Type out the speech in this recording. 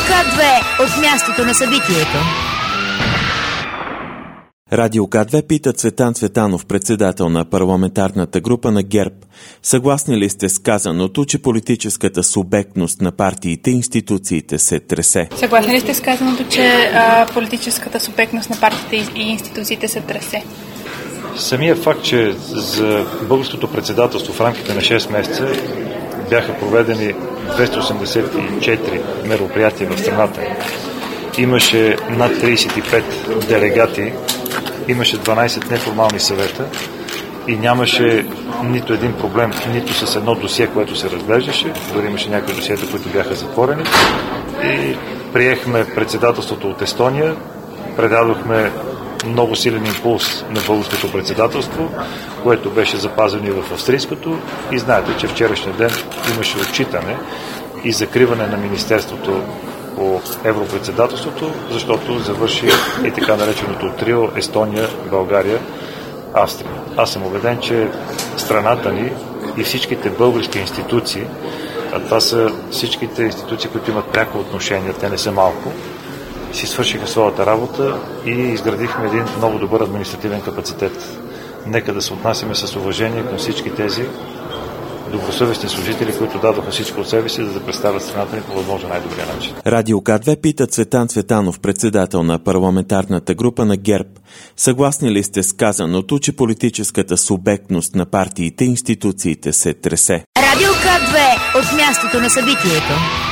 К2 от мястото на събитието. Радио К2 пита Цветан Цветанов, председател на парламентарната група на ГЕРБ. Съгласни ли сте с казаното, че политическата субектност на партиите и институциите се тресе? Съгласни ли сте с казаното, че политическата субектност на партиите и институциите се тресе? Самия факт, че за българското председателство в рамките на 6 месеца бяха проведени 284 мероприятия в страната. Имаше над 35 делегати, имаше 12 неформални съвета и нямаше нито един проблем, нито с едно досие, което се разглеждаше, дори имаше някои досиета, които бяха затворени. И приехме председателството от Естония, предадохме много силен импулс на българското председателство, което беше запазено и в австрийското. И знаете, че вчерашния ден имаше отчитане и закриване на Министерството по европредседателството, защото завърши и така нареченото трио Естония, България, Австрия. Аз съм убеден, че страната ни и всичките български институции, а това са всичките институции, които имат пряко отношение, те не са малко, си свършиха своята работа и изградихме един много добър административен капацитет. Нека да се отнасяме с уважение към всички тези добросъвестни служители, които дадоха всичко от себе си, за да представят страната ни по възможно най-добрия начин. Радио К2 пита Цветан Цветанов, председател на парламентарната група на ГЕРБ. Съгласни ли сте с казаното, че политическата субектност на партиите и институциите се тресе? Радио К2 от мястото на събитието.